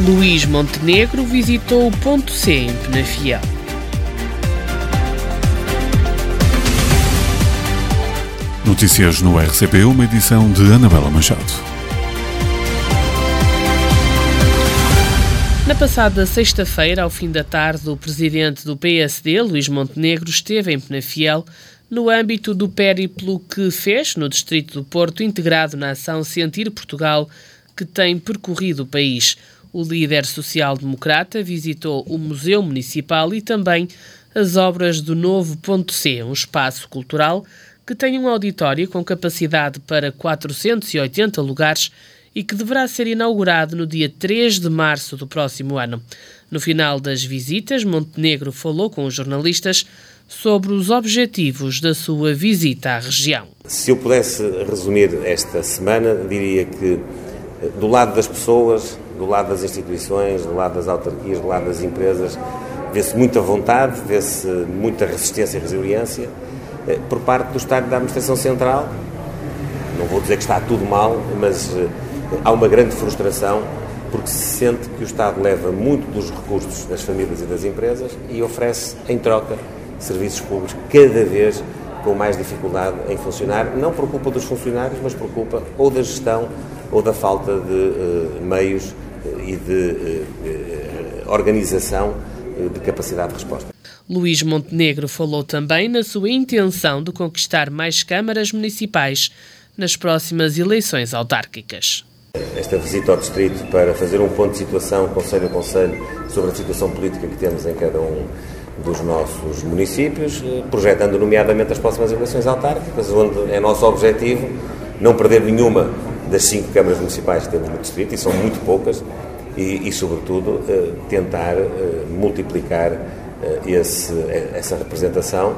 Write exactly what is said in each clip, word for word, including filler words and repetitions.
Luís Montenegro visitou o Ponto C em Penafiel. Notícias no R C P, uma edição de Anabela Machado. Na passada sexta-feira, ao fim da tarde, o presidente do P S D, Luís Montenegro, esteve em Penafiel no âmbito do périplo que fez no Distrito do Porto, integrado na ação Sentir Portugal, que tem percorrido o país. O líder social-democrata visitou o Museu Municipal e também as obras do novo Ponto C, um espaço cultural que tem um auditório com capacidade para quatrocentos e oitenta lugares e que deverá ser inaugurado no dia três de março do próximo ano. No final das visitas, Montenegro falou com os jornalistas sobre os objetivos da sua visita à região. Se eu pudesse resumir esta semana, diria que do lado das pessoas, do lado das instituições, do lado das autarquias, do lado das empresas, vê-se muita vontade, vê-se muita resistência e resiliência por parte do Estado e da Administração Central. Não vou dizer que está tudo mal, mas há uma grande frustração porque se sente que o Estado leva muito dos recursos das famílias e das empresas e oferece, em troca, serviços públicos cada vez com mais dificuldade em funcionar, não por culpa dos funcionários, mas por culpa ou da gestão ou da falta de uh, meios e de uh, uh, organização uh, de capacidade de resposta. Luís Montenegro falou também na sua intenção de conquistar mais câmaras municipais nas próximas eleições autárquicas. Esta visita ao Distrito para fazer um ponto de situação, conselho a conselho, sobre a situação política que temos em cada um dos nossos municípios, projetando nomeadamente as próximas eleições autárquicas, onde é nosso objetivo não perder nenhuma das cinco câmaras municipais que temos no Distrito, e são muito poucas, e, e sobretudo, tentar multiplicar esse, essa representação,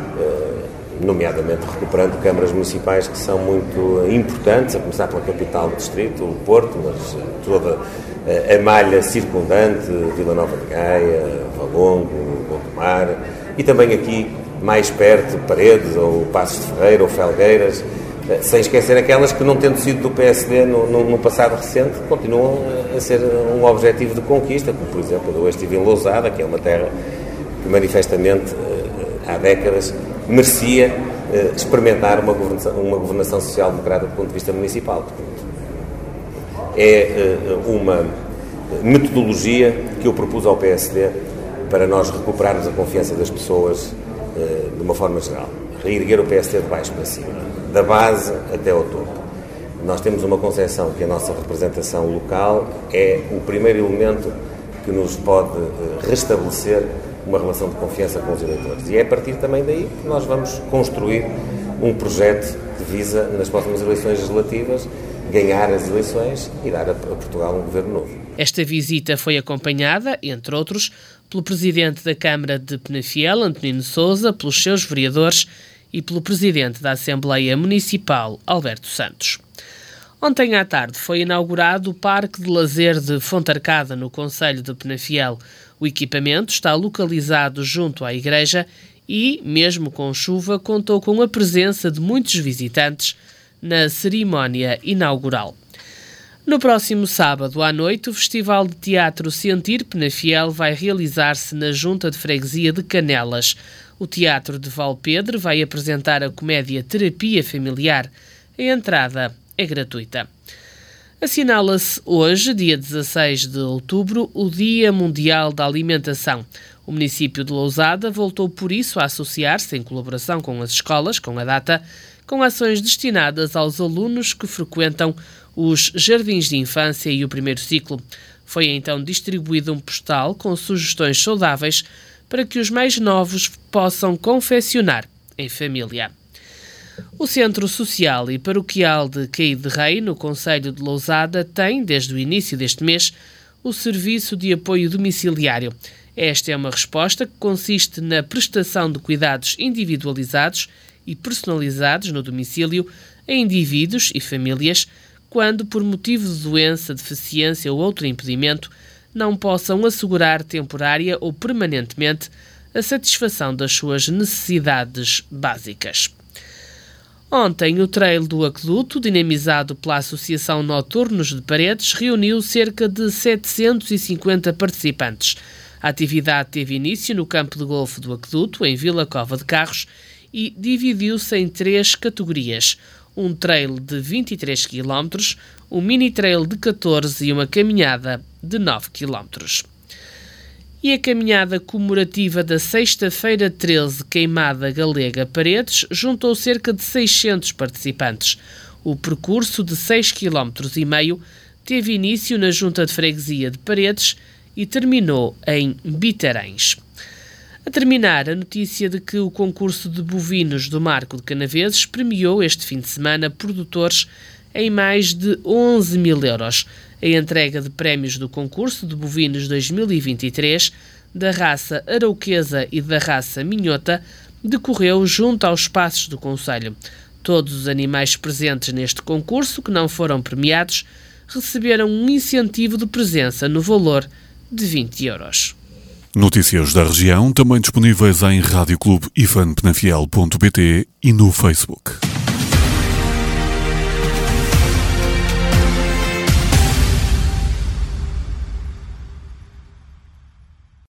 nomeadamente recuperando câmaras municipais que são muito importantes, a começar pela capital do Distrito, o Porto, mas toda a malha circundante, Vila Nova de Gaia, Valongo, Gondomar, e também aqui mais perto, Paredes, ou Passos de Ferreira, ou Felgueiras, sem esquecer aquelas que, não tendo sido do P S D no, no, no passado recente, continuam a ser um objetivo de conquista, como por exemplo eu estive em Lousada, que é uma terra que manifestamente há décadas merecia uh, experimentar uma governação, uma governação social-democrata do ponto de vista municipal. É uh, uma metodologia que eu propus ao P S D para nós recuperarmos a confiança das pessoas uh, de uma forma geral. Reerguer o P S D de baixo para cima, da base até ao topo. Nós temos uma concepção que a nossa representação local é o primeiro elemento que nos pode uh, restabelecer uma relação de confiança com os eleitores. E é a partir também daí que nós vamos construir um projeto que visa, nas próximas eleições legislativas, ganhar as eleições e dar a Portugal um governo novo. Esta visita foi acompanhada, entre outros, pelo Presidente da Câmara de Penafiel, Antonino Sousa, pelos seus vereadores e pelo Presidente da Assembleia Municipal, Alberto Santos. Ontem à tarde foi inaugurado o Parque de Lazer de Fontarcada, no concelho de Penafiel. O equipamento está localizado junto à igreja e, mesmo com chuva, contou com a presença de muitos visitantes na cerimónia inaugural. No próximo sábado à noite, o Festival de Teatro Sentir Penafiel vai realizar-se na Junta de Freguesia de Canelas. O Teatro de Valpedre vai apresentar a comédia Terapia Familiar. A entrada é gratuita. Assinala-se hoje, dia dezasseis de outubro, o Dia Mundial da Alimentação. O município de Lousada voltou por isso a associar-se, em colaboração com as escolas, com a data, com ações destinadas aos alunos que frequentam os jardins de infância e o primeiro ciclo. Foi então distribuído um postal com sugestões saudáveis para que os mais novos possam confeccionar em família. O Centro Social e Paroquial de Caí de Rei, no concelho de Lousada, tem, desde o início deste mês, o serviço de apoio domiciliário. Esta é uma resposta que consiste na prestação de cuidados individualizados e personalizados no domicílio a indivíduos e famílias quando, por motivo de doença, deficiência ou outro impedimento, não possam assegurar temporária ou permanentemente a satisfação das suas necessidades básicas. Ontem, o trail do Aqueduto, dinamizado pela Associação Noturnos de Paredes, reuniu cerca de setecentos e cinquenta participantes. A atividade teve início no campo de golfe do Aqueduto, em Vila Cova de Carros, e dividiu-se em três categorias: um trail de vinte e três quilómetros, um mini-trail de catorze e uma caminhada de nove quilómetros. E a caminhada comemorativa da sexta-feira treze Queimada Galega Paredes juntou cerca de seiscentos participantes. O percurso de seis vírgula cinco quilómetros teve início na Junta de Freguesia de Paredes e terminou em Bitarães. A terminar, a notícia de que o concurso de bovinos do Marco de Canaveses premiou este fim de semana produtores em mais de onze mil euros. A entrega de prémios do concurso de bovinos dois mil e vinte e três, da raça arauquesa e da raça minhota, decorreu junto aos passos do concelho. Todos os animais presentes neste concurso, que não foram premiados, receberam um incentivo de presença no valor de vinte euros. Notícias da região, também disponíveis em rádio clube ifan penafiel ponto pt e no Facebook.